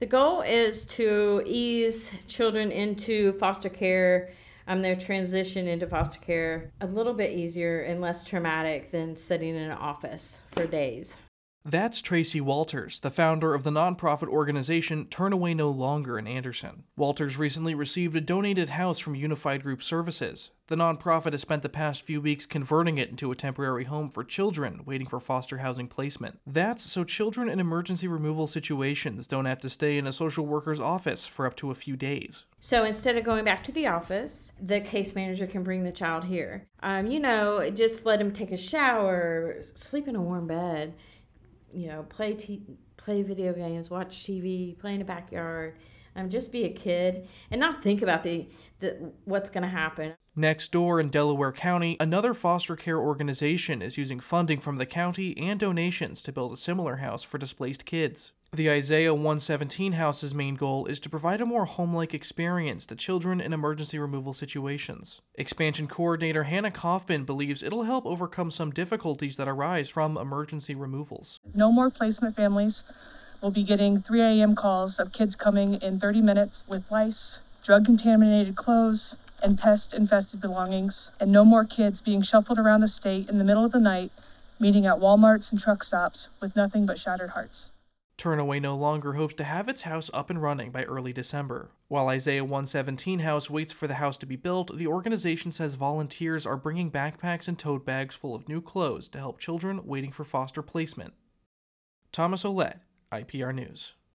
The goal is to ease children into foster care, their transition into foster care a little bit easier and less traumatic than sitting in an office for days. That's Tracy Walters, the founder of the nonprofit organization Turn Away No Longer in Anderson. Walters recently received a donated house from Unified Group Services. The nonprofit has spent the past few weeks converting it into a temporary home for children waiting for foster housing placement. That's so children in emergency removal situations don't have to stay in a social worker's office for up to a few days. So instead of going back to the office, the case manager can bring the child here. Just let him take a shower, sleep in a warm bed, play video games, watch TV, play in the backyard, just be a kid and not think about the what's going to happen. Next door in Delaware County, another foster care organization is using funding from the county and donations to build a similar house for displaced kids. The Isaiah 117 house's main goal is to provide a more home-like experience to children in emergency removal situations. Expansion coordinator Hannah Kaufman believes it'll help overcome some difficulties that arise from emergency removals. No more placement families will be getting 3 a.m. calls of kids coming in 30 minutes with lice, drug-contaminated clothes, and pest-infested belongings, and no more kids being shuffled around the state in the middle of the night, meeting at Walmarts and truck stops with nothing but shattered hearts. Turn Away No Longer hopes to have its house up and running by early December. While Isaiah 117 House waits for the house to be built, the organization says volunteers are bringing backpacks and tote bags full of new clothes to help children waiting for foster placement. Thomas Ouellette, IPR News.